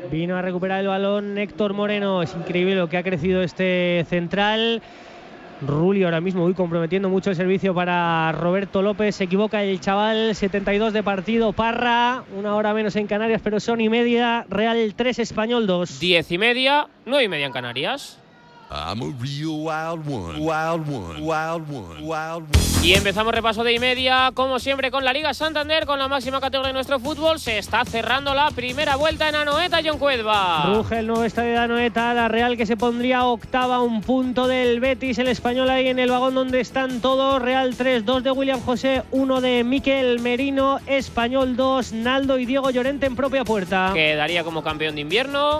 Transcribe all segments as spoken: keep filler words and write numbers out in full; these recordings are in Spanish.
Vino a recuperar el balón Héctor Moreno. Es increíble lo que ha crecido este central. Rulli ahora mismo muy comprometiendo mucho el servicio para Roberto López. Se equivoca el chaval. setenta y dos de partido. Parra, una hora menos en Canarias, pero son y media. Real tres, Español dos. Diez y media, nueve y media en Canarias. I'm a real wild one, wild one, wild one, wild one. Y empezamos repaso de y media, como siempre, con la Liga Santander, con la máxima categoría de nuestro fútbol. Se está cerrando la primera vuelta en Anoeta, John Cuedva. Ruge el nuevo estadio de Anoeta, la Real que se pondría octava, un punto del Betis, el Español ahí en el vagón donde están todos. Real tres, dos de William José, uno de Mikel Merino, Español dos, Naldo y Diego Llorente en propia puerta. Quedaría como campeón de invierno.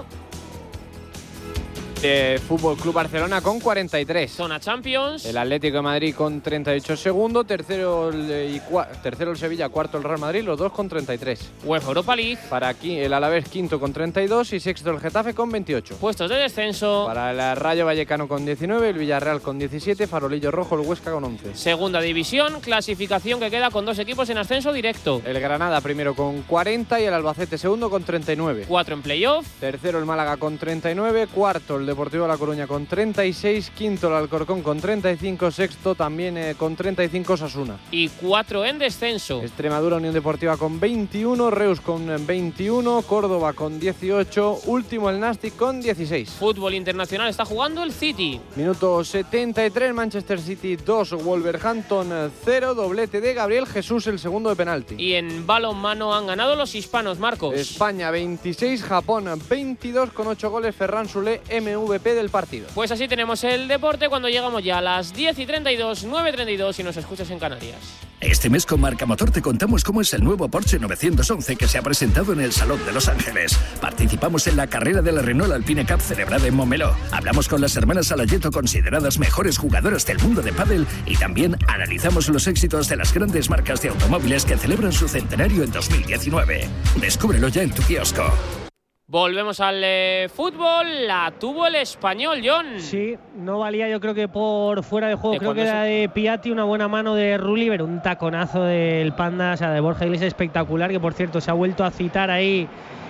Eh, Fútbol Club Barcelona con cuarenta y tres. Zona Champions. El Atlético de Madrid con treinta y ocho segundo. Tercero el, y cua, tercero el Sevilla, cuarto el Real Madrid, los dos con treinta y tres. UEFA Europa League. Para aquí el Alavés quinto con treinta y dos y sexto el Getafe con veintiocho. Puestos de descenso. Para el Rayo Vallecano con diecinueve, el Villarreal con diecisiete, Farolillo Rojo, el Huesca con once. Segunda división, clasificación que queda con dos equipos en ascenso directo. El Granada primero con cuarenta y el Albacete segundo con treinta y nueve. Cuatro en playoff. Tercero el Málaga con treinta y nueve, cuarto el Deportivo de La Coruña con treinta y seis, quinto el Alcorcón con treinta y cinco, sexto también eh, con treinta y cinco Osasuna. Y cuatro en descenso. Extremadura Unión Deportiva con veintiuno, Reus con veintiuno, Córdoba con dieciocho, último el Nastic con dieciséis. Fútbol internacional está jugando el City. Minuto setenta y tres, Manchester City dos, Wolverhampton cero, doblete de Gabriel Jesús, el segundo de penalti. Y en balonmano han ganado los hispanos, Marcos. España veintiséis, Japón veintidós, con ocho goles Ferran Soler, M V P del partido. Pues así tenemos el deporte cuando llegamos ya a las diez y treinta y dos, nueve y treinta y dos y nos escuchas en Canarias. Este mes con Marca Motor te contamos cómo es el nuevo Porsche novecientos once que se ha presentado en el Salón de Los Ángeles. Participamos en la carrera de la Renault Alpine Cup celebrada en Montmeló. Hablamos con las hermanas Alayeto, consideradas mejores jugadoras del mundo de pádel, y también analizamos los éxitos de las grandes marcas de automóviles que celebran su centenario en dos mil diecinueve. Descúbrelo ya en tu kiosco. Volvemos al eh, fútbol, la tuvo el Español, John. Sí, no valía, yo creo que por fuera de juego, ¿De creo que era de Piatti, una buena mano de Rulli, pero un taconazo del Panda, o sea, de Borja Iglesias espectacular, que por cierto se ha vuelto a citar ahí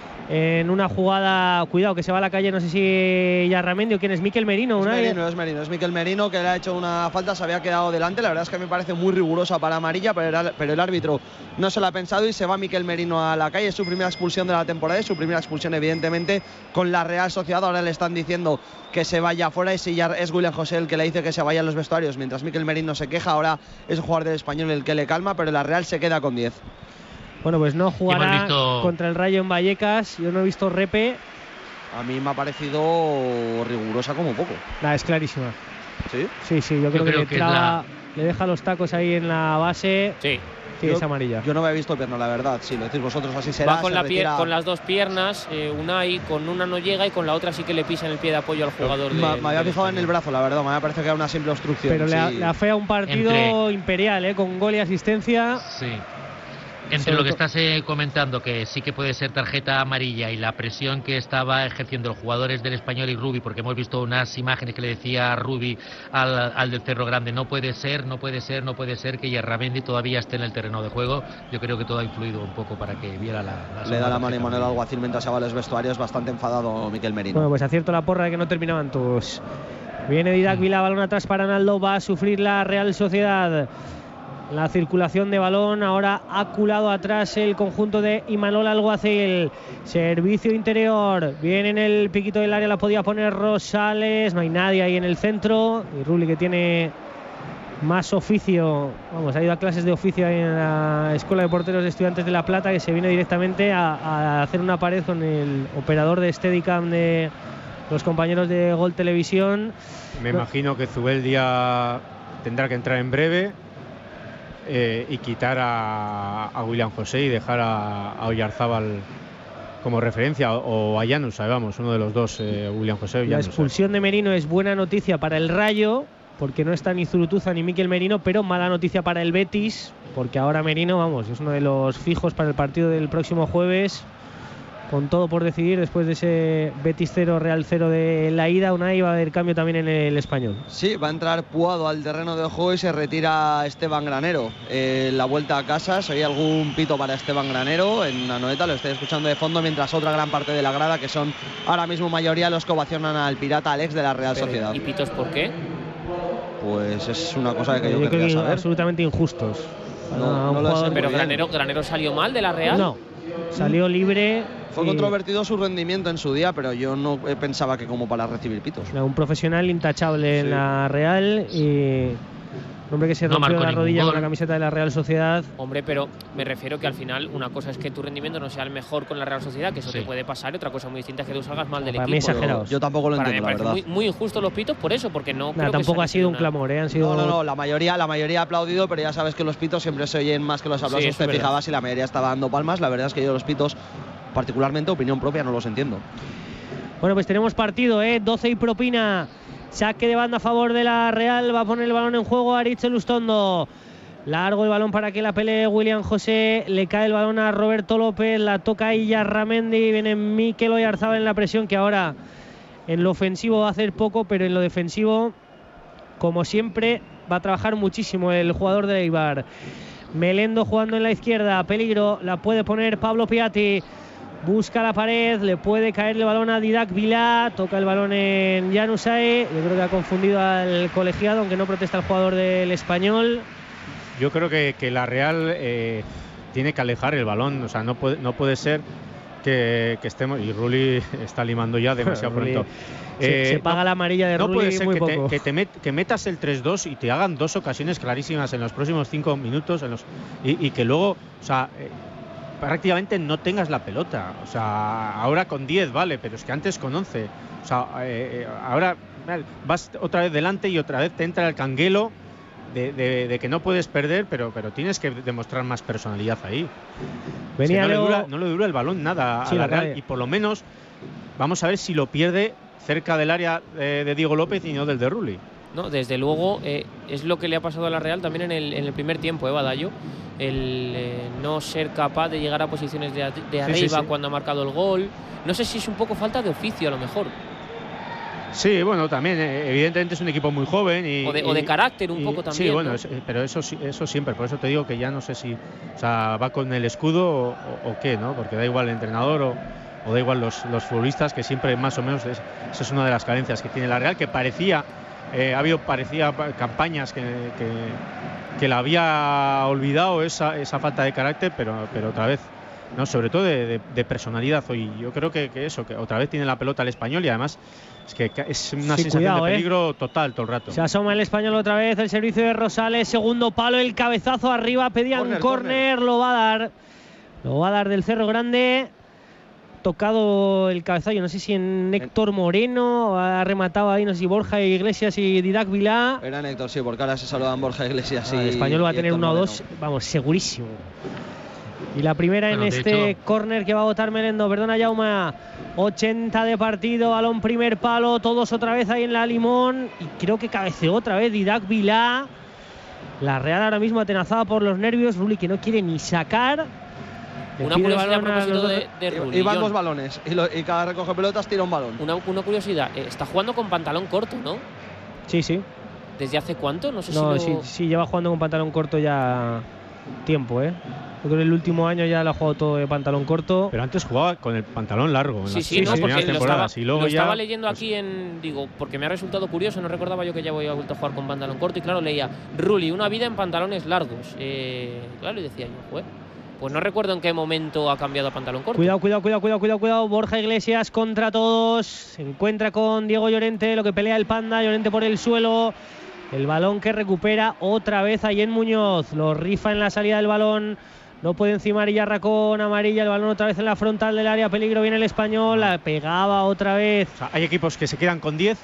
en una jugada, cuidado que se va a la calle, no sé si Yarramendi o quién es, Mikel Merino. Es una Merino, es Merino, es Mikel Merino, que le ha hecho una falta, se había quedado delante. La verdad es que me parece muy rigurosa para amarilla, pero el, pero el árbitro no se lo ha pensado y se va Mikel Merino a la calle. Es su primera expulsión de la temporada, es su primera expulsión evidentemente con la Real Sociedad. Ahora le están diciendo que se vaya afuera y si ya es William José el que le dice que se vaya a los vestuarios, mientras Mikel Merino se queja. Ahora es el jugador del Español el que le calma, pero la Real se queda con diez. Bueno, pues no jugará visto... contra el Rayo en Vallecas. Yo no he visto repe. A mí me ha parecido rigurosa como poco. Nah, es clarísima. ¿Sí? Sí, sí, yo creo, yo creo que, que, le, traba, la... le deja los tacos ahí en la base. Sí. Sí, yo, es amarilla. Yo no me he visto pierna, la verdad. Si lo decís vosotros, así será. Va con, la pie, con las dos piernas, eh, una ahí, con una no llega y con la otra sí que le pisa en el pie de apoyo al jugador. Me, de, me había fijado en el brazo, la verdad. Me había parecido que era una simple obstrucción. Pero sí. le, le afea un partido Entre... imperial, eh, con gol y asistencia. Sí. Entre lo que estás eh, comentando, que sí que puede ser tarjeta amarilla, y la presión que estaba ejerciendo los jugadores del Español y Rubi, porque hemos visto unas imágenes que le decía Rubi al, al del Cerro Grande, no puede ser, no puede ser, no puede ser que Yarramendi todavía esté en el terreno de juego. Yo creo que todo ha influido un poco para que viera la... la le da la mano y Manuel Alguacil mientras se va a los vestuarios, bastante enfadado Mikel Merino. Bueno, pues acierto la porra de que no terminaban todos. Viene Didac Vila, balón atrás para Naldo, va a sufrir la Real Sociedad. La circulación de balón, ahora ha culado atrás el conjunto de Imanol Alguacil. Servicio interior, viene en el piquito del área, la podía poner Rosales, no hay nadie ahí en el centro. Y Rulli, que tiene más oficio, vamos, ha ido a clases de oficio ahí en la Escuela de Porteros de Estudiantes de La Plata, que se viene directamente a, a hacer una pared con el operador de Steadicam de los compañeros de Gol Televisión. Me no. imagino que Zubeldia tendrá que entrar en breve. Eh, y quitar a, a William José y dejar a, a Oyarzábal como referencia, o, o a Llanos, vamos, uno de los dos, eh, William José o Llanos. La expulsión de Merino es buena noticia para el Rayo, porque no está ni Zurutuza ni Mikel Merino, pero mala noticia para el Betis, porque ahora Merino, vamos, es uno de los fijos para el partido del próximo jueves. con todo por decidir después de ese Betis cero, Real cero de la ida. Unai, va a haber cambio también en el Español. Sí, va a entrar Puado al terreno de juego y se retira Esteban Granero. Eh, la vuelta a casa, si hay algún pito para Esteban Granero en Anoeta, lo estoy escuchando de fondo, mientras otra gran parte de la grada, que son ahora mismo mayoría los que ovacionan al pirata Alex de la Real Pero, Sociedad. ¿y pitos por qué? Pues es una cosa que yo, yo quería creo que saber. Absolutamente injustos. No, no lo sé. Pero Granero, Granero salió mal de la Real. No, salió libre. Fue y... controvertido su rendimiento en su día, pero yo no pensaba que como para recibir pitos. Un profesional intachable sí. en la Real y un hombre que se no rompió la rodilla gol. con la camiseta de la Real Sociedad. Hombre, pero me refiero que al final una cosa es que tu rendimiento no sea el mejor con la Real Sociedad, que eso sí. te puede pasar, y otra cosa muy distinta es que tú salgas mal del para equipo. Mí exagerados. Yo tampoco lo para entiendo, mí la me parece verdad. muy, muy injusto los pitos por eso, porque no. Nah, creo tampoco que ha sido una... un clamor, ¿eh? Han sido... No, no, no, la mayoría, la mayoría ha aplaudido, pero ya sabes que los pitos siempre se oyen más que los aplausos. Sí, te verdad. fijabas y la mayoría estaba dando palmas. La verdad es que yo los pitos, particularmente opinión propia, no los entiendo. Bueno, pues tenemos partido, ¿eh? doce y propina. Saque de banda a favor de la Real. Va a poner el balón en juego Aritz Elustondo. Largo el balón para que la pelee William José. Le cae el balón a Roberto López. La toca Iyarramendi. Viene Mikel Oyarzabal en la presión, que ahora en lo ofensivo va a hacer poco, pero en lo defensivo, como siempre, va a trabajar muchísimo el jugador de Eibar. Melendo jugando en la izquierda. Peligro. La puede poner Pablo Piatti. Busca la pared. Le puede caer el balón a Didac Vilá. Toca el balón en Januzaj. Yo creo que ha confundido al colegiado, aunque no protesta el jugador del Español. Yo creo que, que la Real eh, tiene que alejar el balón, o sea, no puede, no puede ser que, que estemos... Y Rulli está limando ya demasiado pronto. Se, eh, se paga no, la amarilla de no Rulli puede ser muy que, poco. Te, que, te met, que metas el tres dos y te hagan dos ocasiones clarísimas en los próximos cinco minutos en los, y, y que luego, o sea, eh, prácticamente no tengas la pelota. O sea, ahora con diez vale, pero es que antes con once. O sea, eh, ahora vas otra vez delante y otra vez te entra el canguelo. De, de, de que no puedes perder, pero, pero tienes que demostrar más personalidad ahí. Venía es que no, luego... le dura, no le dura el balón nada sí, a la la Real, y por lo menos vamos a ver si lo pierde cerca del área de, de Diego López y no del de Rulli. No, desde luego eh, es lo que le ha pasado a la Real también en el, en el primer tiempo, ¿eh, Badallo? El eh, no ser capaz de llegar a posiciones de, de arriba sí, sí, sí. cuando ha marcado el gol. No sé si es un poco falta de oficio a lo mejor. Sí, bueno, también, evidentemente es un equipo muy joven y... O de, y, o de carácter un y, poco también. Sí, bueno, ¿no? es, pero eso eso siempre, por eso te digo que ya no sé si o sea, va con el escudo o, o, o qué, ¿no? Porque da igual el entrenador o, o da igual los, los futbolistas, que siempre más o menos es, eso es una de las carencias que tiene la Real, que parecía, eh, ha habido parecía campañas que, que, que la había olvidado esa, esa falta de carácter, pero, pero otra vez... No, sobre todo de, de, de personalidad hoy. Yo creo que, que eso, que otra vez tiene la pelota el Español y además es que es una sí, sensación cuidado, de peligro eh. total todo el rato. Se asoma el Español otra vez, el servicio de Rosales, segundo palo, el cabezazo arriba, pedían corner, córner, lo va a dar. Lo va a dar del Cerro Grande. Tocado el cabezazo, no sé si en Héctor Moreno, ha rematado ahí, no sé si Borja Iglesias y Didac Vilá. Era en Héctor, sí, porque ahora se saludan Borja Iglesias y ah, el Español va a tener uno o dos, vamos, segurísimo. Y la primera bueno, en este córner que va a botar Melendo. Perdona, Jauma. ochenta de partido, balón primer palo, todos otra vez ahí en la Limón. Y creo que cabeceó otra vez Didac Vilá. La Real ahora mismo atenazada por los nervios. Rulli que no quiere ni sacar. Una curiosidad a propósito de, de Rulli. Y van dos balones. Y, lo, y cada recoge pelotas tira un balón. Una, una curiosidad. Eh, está jugando con pantalón corto, ¿no? Sí, sí. ¿Desde hace cuánto? No sé no, si lo... sí, sí, lleva jugando con pantalón corto ya tiempo, ¿eh? Yo creo que el último año ya lo ha jugado todo de pantalón corto. Pero antes jugaba con el pantalón largo. En sí, las, sí, no, porque lo estaba, y luego lo ya, estaba leyendo pues, aquí en... Digo, porque me ha resultado curioso, no recordaba yo que ya había vuelto a jugar con pantalón corto. Y claro, leía, Rulli, una vida en pantalones largos. Eh, claro, y decía yo, joder, pues no recuerdo en qué momento ha cambiado a pantalón corto. Cuidado, cuidado, cuidado, cuidado, cuidado, cuidado. Borja Iglesias contra todos. Se encuentra con Diego Llorente, lo que pelea el Panda. Llorente por el suelo. El balón que recupera otra vez Ayén Muñoz. Lo rifa en la salida del balón. No puede encimar Iyarra con amarilla. El balón otra vez en la frontal del área. Peligro, viene el Español. La pegaba otra vez. O sea, hay equipos que se quedan con diez.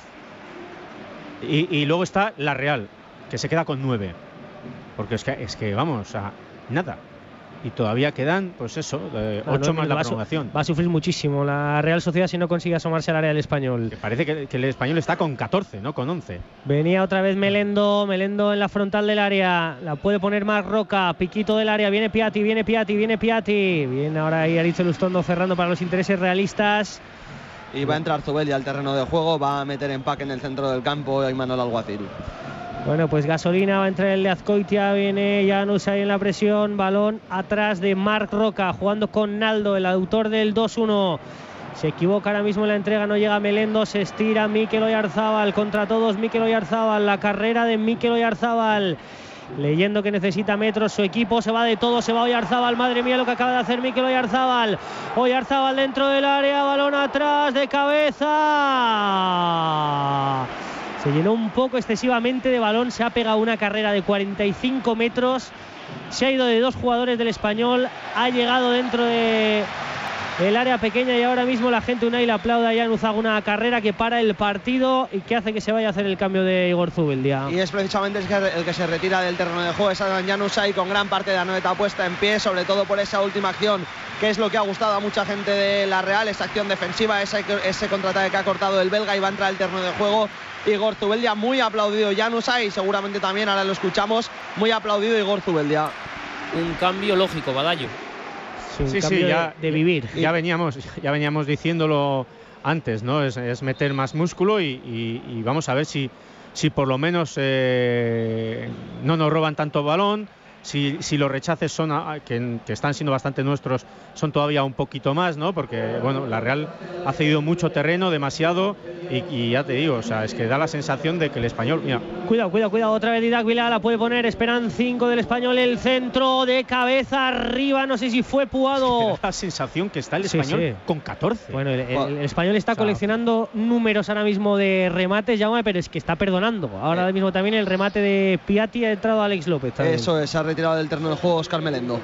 Y, y luego está la Real, que se queda con nueve. Porque es que, es que vamos, o sea, nada. y todavía quedan, pues eso, eh, Claro, ocho no, más la va a su- prolongación. Va a sufrir muchísimo la Real Sociedad si no consigue asomarse al área del Español. Que parece que, que el Español está con catorce, no con once. Venía otra vez Melendo, Melendo en la frontal del área, la puede poner Marc Roca, piquito del área, viene Piatti, viene Piatti, viene Piatti, viene ahora ahí Aritz Lustondo cerrando para los intereses realistas. Y va a entrar Zubeldia al terreno de juego, va a meter empaque en el centro del campo y Manuel Alguacil. Bueno, pues gasolina, va a entrar el de Azcoitia, viene Janus ahí en la presión, balón atrás de Marc Roca, jugando con Naldo, el autor del dos uno. Se equivoca ahora mismo en la entrega, no llega Melendo, se estira Mikel Oyarzábal, contra todos Mikel Oyarzábal, la carrera de Mikel Oyarzábal. Leyendo que necesita metros su equipo, se va de todo, se va Oyarzábal, madre mía lo que acaba de hacer Mikel Oyarzábal. Oyarzábal dentro del área, balón atrás de cabeza. Se llenó un poco excesivamente de balón, se ha pegado una carrera de cuarenta y cinco metros, se ha ido de dos jugadores del Español, ha llegado dentro de el área pequeña y ahora mismo la gente Unai le aplaude a Januz, haga una carrera que para el partido y que hace que se vaya a hacer el cambio de Igor Zubeldia. Y es precisamente el que, el que se retira del terreno de juego, es Adán Januzaj, con gran parte de la noeta puesta en pie, sobre todo por esa última acción, que es lo que ha gustado a mucha gente de la Real, esa acción defensiva, ese, ese contraataque que ha cortado el belga y va a entrar al terreno de juego Igor Zubeldia, muy aplaudido Januzaj y seguramente también, ahora lo escuchamos, muy aplaudido Igor Zubeldia. Un cambio lógico, Badallo. Sí, un Sí, cambio sí, de- ya, de, vivir. Ya veníamos, ya veníamos diciéndolo antes, ¿no? Es, es meter más músculo y, y- y vamos a ver si, si por lo menos eh, no nos roban tanto balón. Si, si los rechaces son a- que, que están siendo bastante nuestros, son todavía un poquito más, ¿no? Porque bueno, la Real ha cedido mucho terreno, demasiado, y, y ya te digo, o sea, es que da la sensación de que el Español, mira, Cuidado, cuidado, cuidado. Otra vez Didac Vilá la puede poner. Esperan cinco del Español. El centro de cabeza arriba. No sé si fue Puado. da la sensación que está el Sí, Español sí. con catorce. Bueno, el, el- el Español está O sea, coleccionando números ahora mismo de remates, Jaume, pero es que está perdonando. Ahora Eh. mismo también el remate de Piatti ha entrado Alex López. también. Eso es, se ha retirado del terreno de juego Óscar Melendo.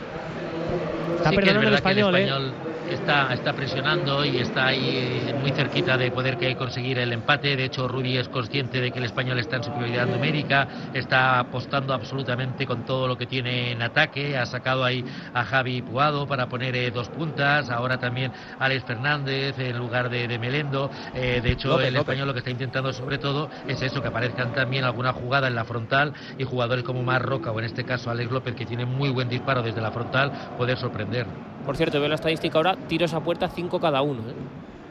Está Sí que es perdonando el verdad que Español, el ¿eh? Español está, está presionando y está ahí eh, muy cerquita de poder que conseguir el empate. De hecho, Rubi es consciente de que el Español está en superioridad numérica, está apostando absolutamente con todo lo que tiene en ataque. Ha sacado ahí a Javi Puado para poner eh, dos puntas, ahora también Alex Fernández en lugar de, de Melendo. Eh, de hecho, López, el López. Español lo que está intentando sobre todo es eso, que aparezcan también alguna jugada en la frontal y jugadores como Marc Roca o en este caso Alex López, que tiene muy buen disparo desde la frontal, poder sorprender. Por cierto, veo la estadística ahora, tiros a puerta cinco cada uno. ¿eh?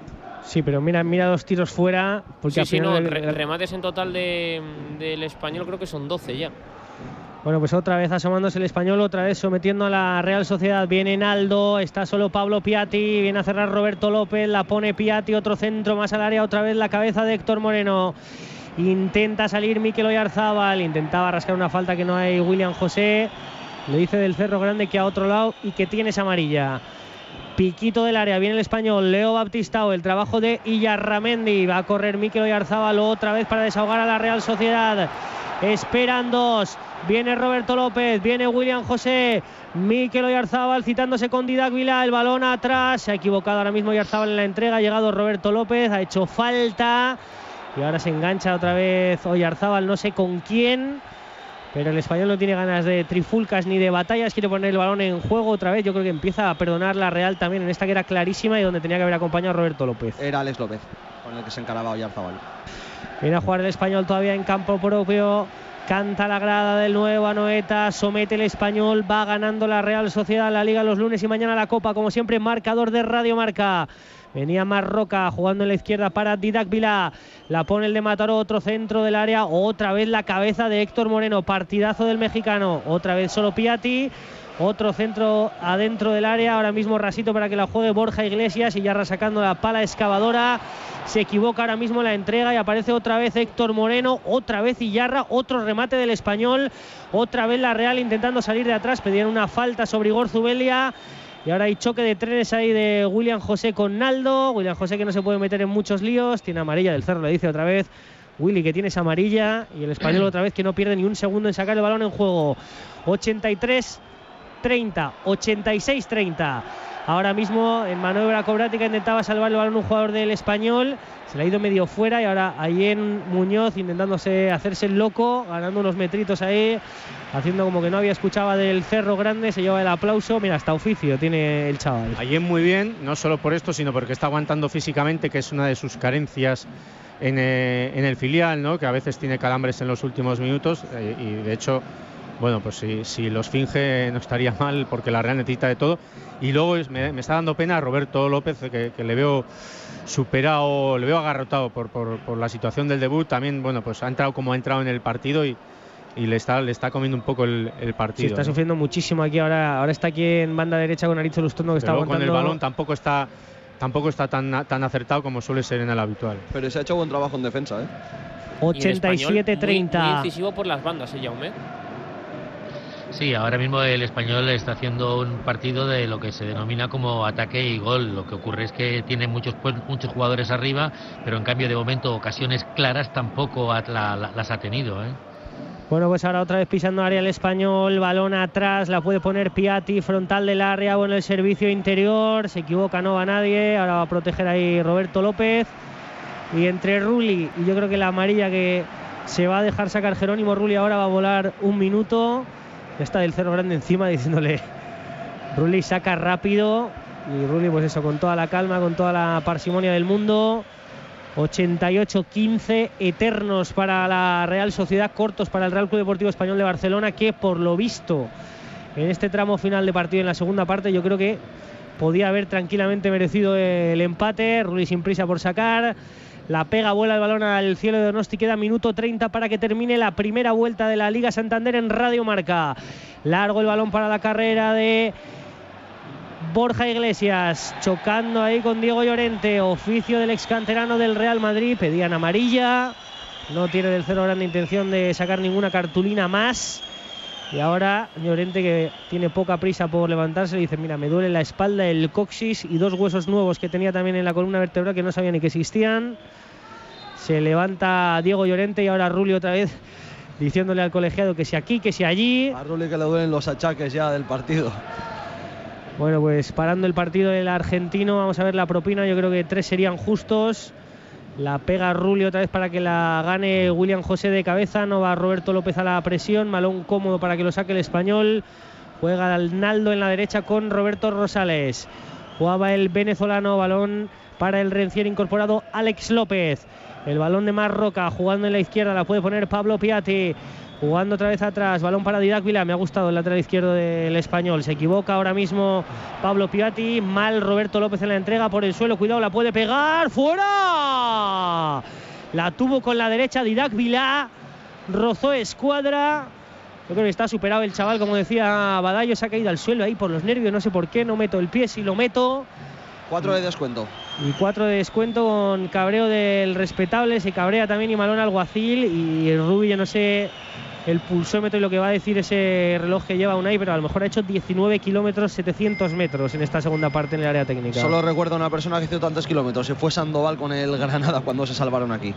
Sí, pero mira, mira dos tiros fuera. Porque Sí, al sí, final no, el- re- remates en total de, del Español creo que son doce ya. Bueno, pues otra vez asomándose el Español, otra vez sometiendo a la Real Sociedad. Viene Naldo, está solo Pablo Piatti, viene a cerrar Roberto López, la pone Piatti, otro centro más al área, otra vez la cabeza de Héctor Moreno. Intenta salir Mikel Oyarzábal, intentaba rascar una falta que no hay William José. Le dice del Cerro Grande que a otro lado y que tienes amarilla. Piquito del área, viene el Español, Leo Baptistao, el trabajo de Illarramendi. Va a correr Mikel Oyarzábal otra vez para desahogar a la Real Sociedad. Esperan dos. Viene Roberto López, viene William José, Mikel Oyarzábal citándose con Didac Vilá, el balón atrás. Se ha equivocado ahora mismo Oyarzábal en la entrega. Ha llegado Roberto López, ha hecho falta. Y ahora se engancha otra vez Oyarzábal, no sé con quién. Pero el Español no tiene ganas de trifulcas ni de batallas, quiere poner el balón en juego otra vez. Yo creo que empieza a perdonar la Real también en esta que era clarísima y donde tenía que haber acompañado a Roberto López. Era Alex López, con el que se encaraba Oyarzábal. Viene a jugar el Español todavía en campo propio. Canta la grada del nuevo Anoeta, somete el Español, va ganando la Real Sociedad, la Liga los lunes y mañana la Copa, como siempre, marcador de Radio Marca. Venía Marc Roca jugando en la izquierda para Didac Vilá. La pone el de Mataró, otro centro del área. Otra vez la cabeza de Héctor Moreno. Partidazo del mexicano. Otra vez solo Piatti. Otro centro adentro del área. Ahora mismo rasito para que la juegue Borja Iglesias. Y ya sacando la pala excavadora. Se equivoca ahora mismo en la entrega y aparece otra vez Héctor Moreno. Otra vez Iyarra. Otro remate del Español. Otra vez la Real intentando salir de atrás. Pedían una falta sobre Igor Zubeldia. Y ahora hay choque de trenes ahí de William José con Naldo. William José que no se puede meter en muchos líos. Tiene amarilla del Cerro, le dice otra vez Willy que tienes amarilla. Y el Español otra vez que no pierde ni un segundo en sacar el balón en juego. ochenta y tres treinta, ochenta y seis treinta. Ahora mismo en maniobra acrobática intentaba salvar el balón un jugador del Español, se le ha ido medio fuera y ahora Allen Muñoz intentándose hacerse el loco, ganando unos metritos ahí, haciendo como que no había escuchado del Cerro Grande, se lleva el aplauso. Mira, hasta oficio tiene el chaval. Allen muy bien, no solo por esto, sino porque está aguantando físicamente, que es una de sus carencias en, eh, en el filial, ¿no? Que a veces tiene calambres en los últimos minutos eh, y de hecho, bueno, pues si, si los finge no estaría mal porque la Real necesita de todo. Y luego es, me, me está dando pena a Roberto López, que, que le veo superado, le veo agarrotado por, por, por la situación del debut. También, bueno, pues ha entrado como ha entrado en el partido y, y le está le está comiendo un poco el, el partido. Sí, está ¿no? sufriendo muchísimo aquí. Ahora, ahora está aquí en banda derecha con Aritz Lustondo, que Pero está aguantando. Con el balón tampoco está tampoco está tan, tan acertado como suele ser en el habitual. Pero se ha hecho buen trabajo en defensa, ¿eh? ochenta y siete treinta. Muy, muy incisivo por las bandas, ¿eh, Jaume? Sí, ahora mismo el Español está haciendo un partido de lo que se denomina como ataque y gol. Lo que ocurre es que tiene muchos muchos jugadores arriba, pero en cambio de momento ocasiones claras tampoco la, la, las ha tenido, ¿eh? Bueno, pues ahora otra vez pisando área el Español, balón atrás, la puede poner Piatti, frontal del área, bueno, el servicio interior, se equivoca, no va nadie, ahora va a proteger ahí Roberto López. Y entre Rulli y yo creo que la amarilla que se va a dejar sacar Jerónimo Rulli ahora va a volar un minuto. Está del Cerro Grande encima diciéndole Rulli saca rápido, y Rulli pues eso, con toda la calma, con toda la parsimonia del mundo. ochenta y ocho quince eternos para la Real Sociedad, cortos para el Real Club Deportivo Español de Barcelona, que por lo visto en este tramo final de partido, en la segunda parte, yo creo que podía haber tranquilamente merecido el empate. Rulli sin prisa por sacar, la pega, vuela el balón al cielo de Donosti. Queda minuto treinta para que termine la primera vuelta de la Liga Santander en Radio Marca. Largo el balón para la carrera de Borja Iglesias, chocando ahí con Diego Llorente, oficio del ex canterano del Real Madrid. Pedían amarilla, no tiene del Cerro Grande intención de sacar ninguna cartulina más. Y ahora Llorente, que tiene poca prisa por levantarse, le dice: mira, me duele la espalda, el coxis y dos huesos nuevos que tenía también en la columna vertebral que no sabía ni que existían. Se levanta Diego Llorente y ahora Rulli otra vez diciéndole al colegiado que si aquí, que si allí. A Rulli que le duelen los achaques ya del partido. Bueno, pues parando el partido del argentino, vamos a ver la propina. Yo creo que tres serían justos. La pega Rulli otra vez para que la gane William José de cabeza. No va Roberto López a la presión. Balón cómodo para que lo saque el Español. Juega Arnaldo en la derecha con Roberto Rosales. Jugaba el venezolano. Balón para el recién incorporado Alex López. El balón de Marroca jugando en la izquierda. La puede poner Pablo Piatti. Jugando otra vez atrás, balón para Didac Vilá. Me ha gustado el lateral izquierdo del Español. Se equivoca ahora mismo Pablo Piatti. Mal Roberto López en la entrega por el suelo. Cuidado, la puede pegar. ¡Fuera! La tuvo con la derecha Didac Vilá. Rozó escuadra. Yo creo que está superado el chaval, como decía Badallo. Se ha caído al suelo ahí por los nervios. No sé por qué. No meto el pie, si lo meto. Cuatro de descuento. Y cuatro de descuento con cabreo del respetable. Se cabrea también Imanol Alguacil. Y el Rubio, yo no sé el pulsómetro y lo que va a decir ese reloj que lleva Unai, pero a lo mejor ha hecho diecinueve kilómetros setecientos metros en esta segunda parte en el área técnica. Solo recuerdo a una persona que hizo tantos kilómetros. Se fue Sandoval con el Granada cuando se salvaron aquí.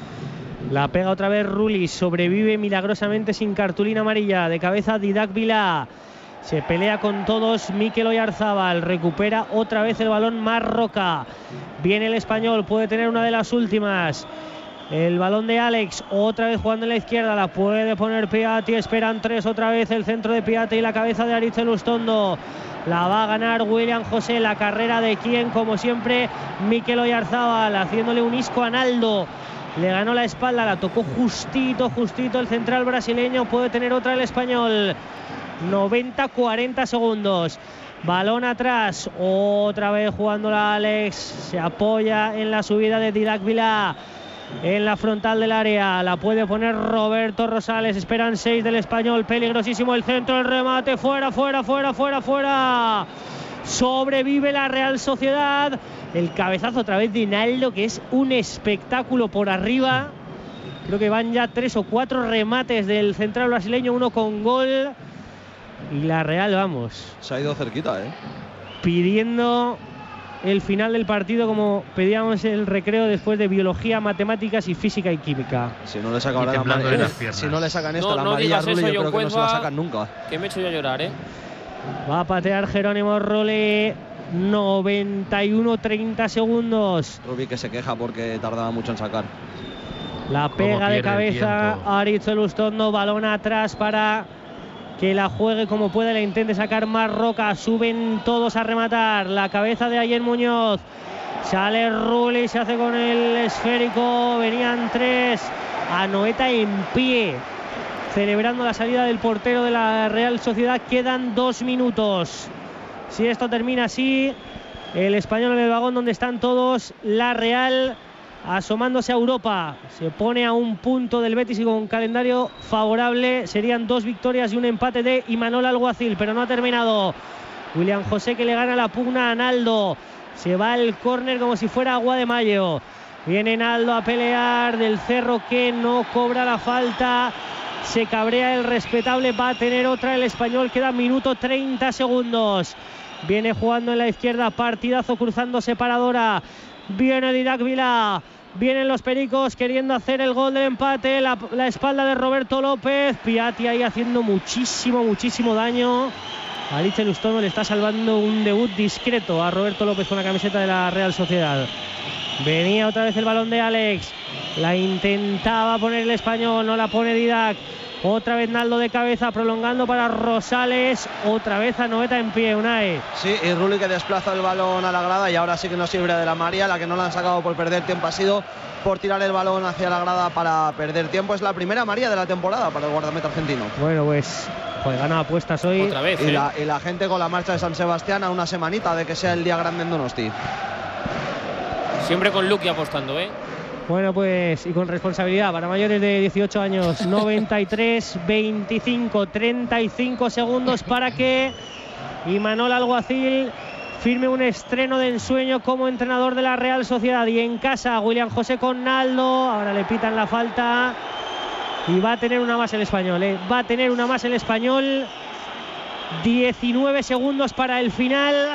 La pega otra vez Rulli. Sobrevive milagrosamente sin cartulina amarilla. De cabeza Didac Vilá. Se pelea con todos Mikel Oyarzábal. Recupera otra vez el balón Marroca. Viene el Español. Puede tener una de las últimas. El balón de Alex. Otra vez jugando en la izquierda. La puede poner Piatti. Esperan tres otra vez. El centro de Piatti y la cabeza de Aritz Lustondo. La va a ganar William José. La carrera de quien, como siempre, Mikel Oyarzábal. Haciéndole un isco a Naldo. Le ganó la espalda. La tocó justito, justito el central brasileño. Puede tener otra el Español. noventa cuarenta segundos. Balón atrás, otra vez jugándola Alex. Se apoya en la subida de Didac Vilá. En la frontal del área. La puede poner Roberto Rosales. Esperan seis del Español. Peligrosísimo el centro, el remate. Fuera, fuera, fuera, fuera, fuera. Sobrevive la Real Sociedad. El cabezazo otra vez de Naldo, que es un espectáculo por arriba. Creo que van ya tres o cuatro remates del central brasileño, uno con gol. Y la Real, vamos, se ha ido cerquita, ¿eh? pidiendo el final del partido como pedíamos el recreo después de biología, matemáticas y física y química. Si no le sacan, la si no le sacan esto, no, la no amarilla a Rulli, yo creo que no se la sacan nunca. Que me he hecho yo llorar, ¿eh? Va a patear Jerónimo Rulli. noventa y uno treinta segundos. Rubí que se queja porque tardaba mucho en sacar. La pega de cabeza a Aritz Elustondo. Balón atrás para que la juegue como puede. Le intente sacar Marroca. Suben todos a rematar. La cabeza de Ayer Muñoz. Sale Rulli. Se hace con el esférico. Venían tres. Anoeta en pie, celebrando la salida del portero de la Real Sociedad. Quedan dos minutos. Si esto termina así, el Español en el vagón donde están todos, la Real asomándose a Europa. Se pone a un punto del Betis y con un calendario favorable. Serían dos victorias y un empate de Imanol Alguacil, pero no ha terminado. William José que le gana la pugna a Naldo. Se va al córner como si fuera agua de mayo. Viene Naldo a pelear. Del Cerro que no cobra la falta. Se cabrea el respetable. Va a tener otra el Español. Queda minuto treinta segundos. Viene jugando en la izquierda. Partidazo cruzando separadora. Viene Didac Vilá. Vienen los pericos queriendo hacer el gol del empate. La, la espalda de Roberto López. Piatti ahí haciendo muchísimo, muchísimo daño. Aritz Elustondo le está salvando un debut discreto a Roberto López con la camiseta de la Real Sociedad. Venía otra vez el balón de Alex. La intentaba poner el Español. No la pone Didac. Otra vez Naldo de cabeza, prolongando para Rosales. Otra vez Anoeta en pie, Unai. Sí, y Rulli que desplaza el balón a la grada y ahora sí que no sirve de la María. La que no la han sacado por perder tiempo ha sido por tirar el balón hacia la grada para perder tiempo. Es la primera María de la temporada para el guardameta argentino. Bueno, pues joder, gana apuestas hoy. Otra vez, y, ¿eh? la, y la gente con la marcha de San Sebastián a una semanita de que sea el día grande en Donosti. Siempre con Luqui apostando, ¿eh? Bueno, pues y con responsabilidad para mayores de dieciocho años. noventa y tres veinticinco, treinta y cinco segundos para que Imanol Alguacil firme un estreno de ensueño como entrenador de la Real Sociedad. Y en casa William José con Naldo. Ahora le pitan la falta y va a tener una más el Español, ¿eh? Va a tener una más el Español. diecinueve segundos para el final.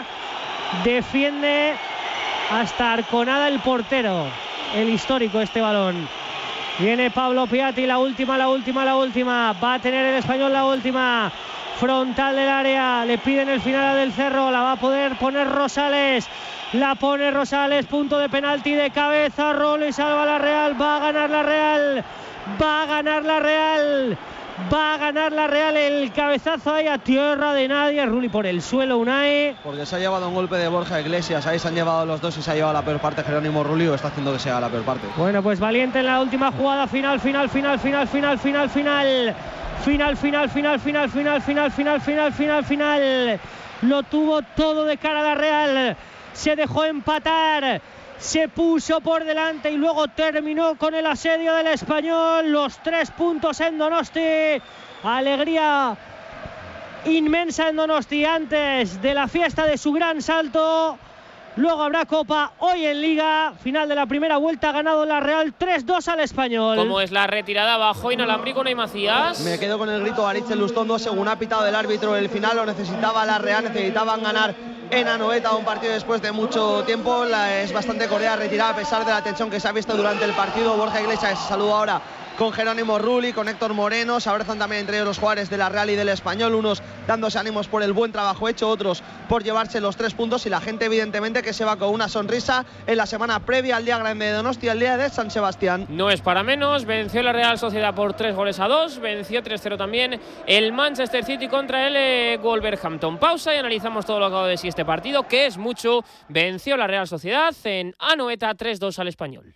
Defiende hasta Arconada el portero. El histórico este balón. Viene Pablo Piatti, la última, la última, la última. Va a tener el Español la última. Frontal del área. Le piden el final a Del Cerro. La va a poder poner Rosales. La pone Rosales. Punto de penalti de cabeza. Rulli salva la Real. Va a ganar la Real. Va a ganar la Real. Va a ganar la Real. El cabezazo ahí a tierra de nadie. Rulli por el suelo, Unai. Porque se ha llevado un golpe de Borja Iglesias. Ahí se han llevado los dos y se ha llevado la peor parte Jerónimo Rulli, o está haciendo que sea la peor parte. Bueno, pues valiente en la última jugada. Final, final, final, final, final, final, final. Final, final, final, final, final, final, final, final, final, final. Lo tuvo todo de cara a la Real. Se dejó empatar. Se puso por delante y luego terminó con el asedio del Español. Los tres puntos en Donosti. Alegría inmensa en Donosti antes de la fiesta de su gran salto. Luego habrá Copa hoy en Liga. Final de la primera vuelta, ha ganado la Real tres dos al Español. ¿Cómo es la retirada bajo inalámbrico, Unai Macías? Me quedo con el grito de Aritz Elustondo. Según ha pitado el árbitro, el final lo necesitaba la Real. Necesitaban ganar en Anoeta un partido después de mucho tiempo. La es bastante cordial retirada a pesar de la tensión que se ha visto durante el partido. Borja Iglesias se saluda ahora con Jerónimo Rulli, con Héctor Moreno. Se abrazan también entre ellos los jugadores de la Real y del Español, unos dándose ánimos por el buen trabajo hecho, otros por llevarse los tres puntos, y la gente evidentemente que se va con una sonrisa en la semana previa al día grande de Donosti, al día de San Sebastián. No es para menos, venció la Real Sociedad por tres goles a dos, venció tres cero también el Manchester City contra el eh, Wolverhampton. Pausa y analizamos todo lo que acabo de decir este partido, que es mucho. Venció la Real Sociedad en Anoeta tres dos al Español.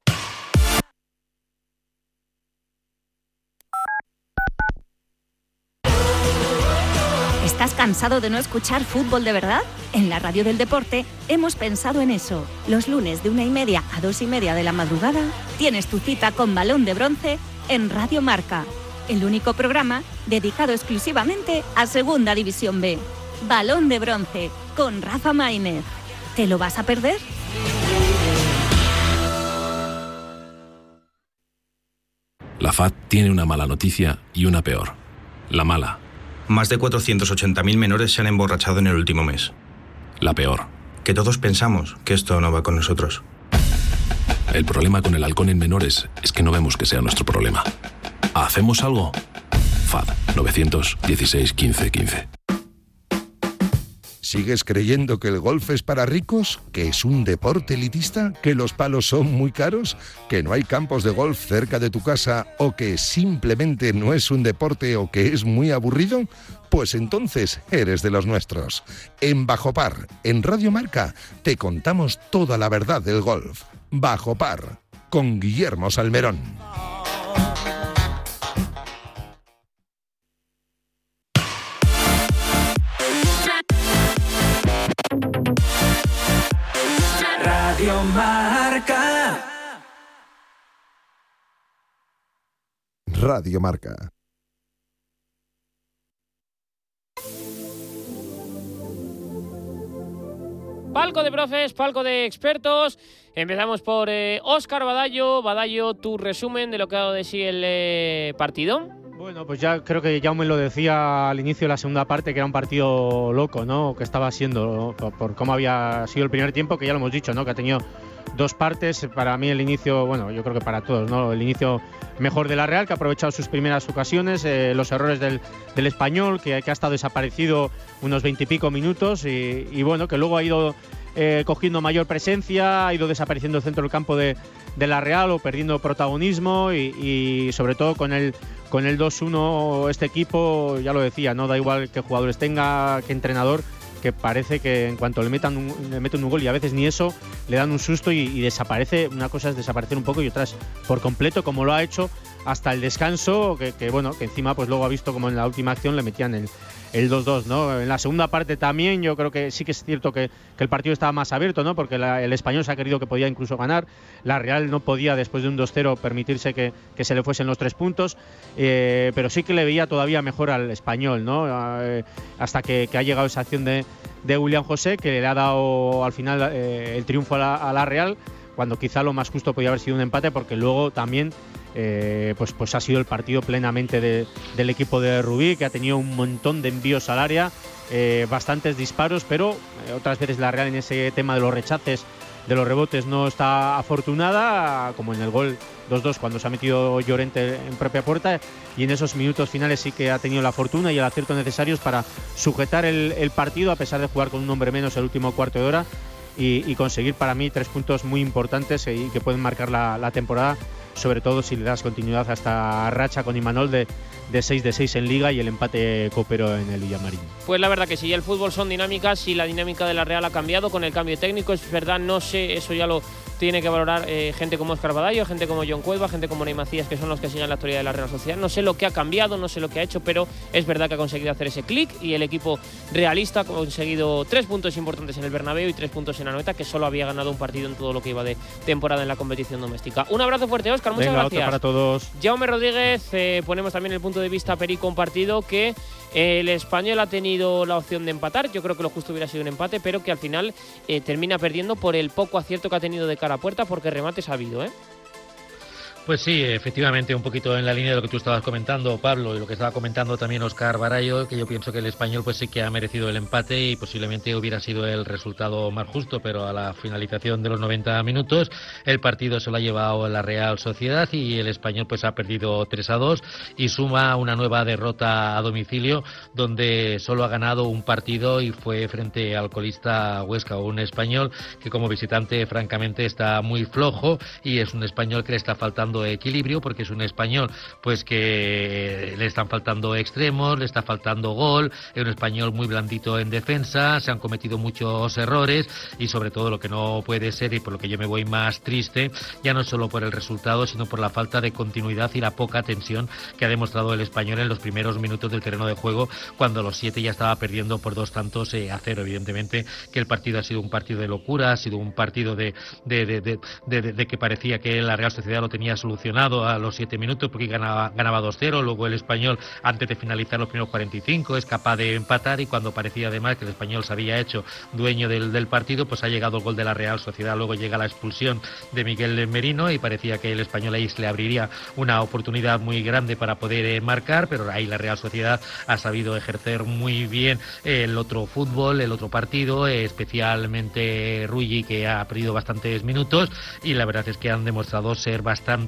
¿Estás cansado de no escuchar fútbol de verdad? En la Radio del Deporte hemos pensado en eso. Los lunes de una y media a dos y media de la madrugada tienes tu cita con Balón de Bronce en Radio Marca, el único programa dedicado exclusivamente a Segunda División B. Balón de Bronce con Rafa Maínez. ¿Te lo vas a perder? La F A D tiene una mala noticia y una peor. La mala. Más de cuatrocientos ochenta mil menores se han emborrachado en el último mes. La peor. Que todos pensamos que esto no va con nosotros. El problema con el alcohol en menores es que no vemos que sea nuestro problema. ¿Hacemos algo? F A D nueve dieciséis quince quince. ¿Sigues creyendo que el golf es para ricos? ¿Que es un deporte elitista? ¿Que los palos son muy caros? ¿Que no hay campos de golf cerca de tu casa? ¿O que simplemente no es un deporte o que es muy aburrido? Pues entonces eres de los nuestros. En Bajo Par, en Radio Marca, te contamos toda la verdad del golf. Bajo Par, con Guillermo Salmerón. Radio Marca. Radio Marca. Palco de profes, palco de expertos. Empezamos por eh, Óscar Badallo. Badallo, tu resumen de lo que ha dado de sí el eh, partido. Bueno, pues ya creo que Jaume lo decía al inicio de la segunda parte, que era un partido loco, ¿no? Que estaba siendo, ¿no? por, por cómo había sido el primer tiempo, que ya lo hemos dicho, ¿no? Que ha tenido dos partes. Para mí el inicio, bueno, yo creo que para todos, ¿no? El inicio mejor de la Real, que ha aprovechado sus primeras ocasiones, eh, los errores del, del Español, que, que ha estado desaparecido unos veintipico minutos y, y bueno, que luego ha ido eh, cogiendo mayor presencia, ha ido desapareciendo el centro del campo de, de la Real o perdiendo protagonismo y, y sobre todo con el con el dos uno este equipo, ya lo decía, no da igual qué jugadores tenga, qué entrenador, que parece que en cuanto le metan un, le meten un gol y a veces ni eso, le dan un susto y, y desaparece. Una cosa es desaparecer un poco y otra es por completo, como lo ha hecho hasta el descanso, que, que bueno, que encima pues luego ha visto como en la última acción le metían el el dos dos, ¿no? En la segunda parte también yo creo que sí que es cierto que, que el partido estaba más abierto, ¿no? Porque la, el Español se ha querido que podía incluso ganar, la Real no podía después de un dos cero permitirse que, que se le fuesen los tres puntos, eh, pero sí que le veía todavía mejor al Español, ¿no? Eh, hasta que, que ha llegado esa acción de, de William José, que le ha dado al final eh, el triunfo a la, a la Real, cuando quizá lo más justo podía haber sido un empate, porque luego también Eh, pues, pues ha sido el partido plenamente de, del equipo de Rubí, que ha tenido un montón de envíos al área, eh, bastantes disparos, pero eh, otras veces la Real en ese tema de los rechaces, de los rebotes, no está afortunada, como en el gol dos dos cuando se ha metido Llorente en propia puerta, y en esos minutos finales sí que ha tenido la fortuna y el acierto necesarios para sujetar el, el partido, a pesar de jugar con un hombre menos el último cuarto de hora, y, y conseguir para mí tres puntos muy importantes y que pueden marcar la, la temporada, sobre todo si le das continuidad a esta racha con Imanol de, de seis de seis en Liga y el empate copero en el Villamarín. Pues la verdad que sí, el fútbol son dinámicas y la dinámica de la Real ha cambiado con el cambio técnico, es verdad, no sé, eso ya lo tiene que valorar eh, gente como Óscar Badallo, gente como John Cuelva, gente como Ney Macías, que son los que siguen la actualidad de la Real Sociedad. No sé lo que ha cambiado, no sé lo que ha hecho, pero es verdad que ha conseguido hacer ese clic y el equipo realista ha conseguido tres puntos importantes en el Bernabéu y tres puntos en Anoeta, que solo había ganado un partido en todo lo que iba de temporada en la competición doméstica. Un abrazo fuerte, Óscar, muchas Venga, gracias. Otro para todos. Jaume Rodríguez, eh, ponemos también el punto de vista Perico, un partido que eh, el Español ha tenido la opción de empatar, yo creo que lo justo hubiera sido un empate, pero que al final eh, termina perdiendo por el poco acierto que ha tenido de cara a puerta, porque remates ha habido, ¿eh? Pues sí, efectivamente, un poquito en la línea de lo que tú estabas comentando, Pablo, y lo que estaba comentando también Óscar Badallo, que yo pienso que el Español pues sí que ha merecido el empate y posiblemente hubiera sido el resultado más justo, pero a la finalización de los noventa minutos el partido se lo ha llevado la Real Sociedad y el Español pues ha perdido tres a dos y suma una nueva derrota a domicilio, donde solo ha ganado un partido y fue frente al colista Huesca, un Español que como visitante francamente está muy flojo y es un Español que le está faltando equilibrio, porque es un Español pues que le están faltando extremos, le está faltando gol, es un Español muy blandito en defensa, se han cometido muchos errores y sobre todo lo que no puede ser, y por lo que yo me voy más triste, ya no solo por el resultado sino por la falta de continuidad y la poca tensión que ha demostrado el Español en los primeros minutos del terreno de juego, cuando los siete ya estaba perdiendo por dos tantos eh, a cero. Evidentemente que el partido ha sido un partido de locura, ha sido un partido de, de, de, de, de, de, de que parecía que la Real Sociedad lo tenía solucionado a los siete minutos porque ganaba, ganaba dos cero, luego el Español antes de finalizar los primeros cuarenta y cinco es capaz de empatar y cuando parecía además que el Español se había hecho dueño del, del partido, pues ha llegado el gol de la Real Sociedad, luego llega la expulsión de Miguel Merino y parecía que el Español ahí se le abriría una oportunidad muy grande para poder eh, marcar, pero ahí la Real Sociedad ha sabido ejercer muy bien el otro fútbol, el otro partido, eh, especialmente Rulli, que ha perdido bastantes minutos y la verdad es que han demostrado ser bastante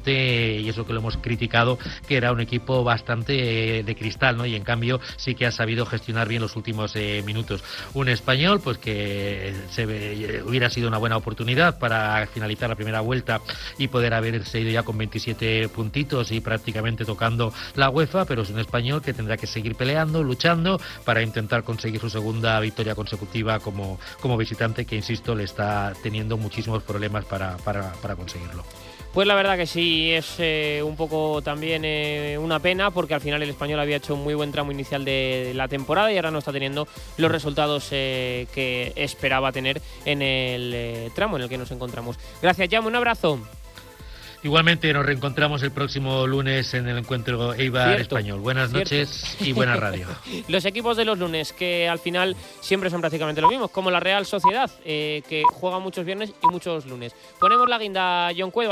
Levante, y eso que lo hemos criticado, que era un equipo bastante de cristal, ¿no? Y en cambio sí que ha sabido gestionar bien los últimos eh, minutos. Un español, pues que se ve, hubiera sido una buena oportunidad para finalizar la primera vuelta y poder haberse ido ya con veintisiete puntitos y prácticamente tocando la UEFA, pero es un español que tendrá que seguir peleando, luchando para intentar conseguir su segunda victoria consecutiva como, como visitante, que insisto, le está teniendo muchísimos problemas para, para, para conseguirlo. Pues la verdad que sí, es eh, un poco también eh, una pena, porque al final el español había hecho un muy buen tramo inicial de la temporada y ahora no está teniendo los resultados eh, que esperaba tener en el eh, tramo en el que nos encontramos. Gracias, Jaume, un abrazo. Igualmente nos reencontramos el próximo lunes en el encuentro Eibar Español. Buenas cierto. noches y buena radio. Los equipos de los lunes, que al final siempre son prácticamente los mismos, como la Real Sociedad, eh, que juega muchos viernes y muchos lunes. Ponemos la guinda, John Cueva.